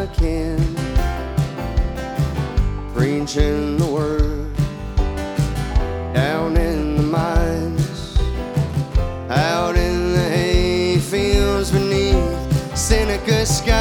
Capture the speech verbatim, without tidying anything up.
can, preaching the word down in the mines, out in the hay fields beneath Seneca sky.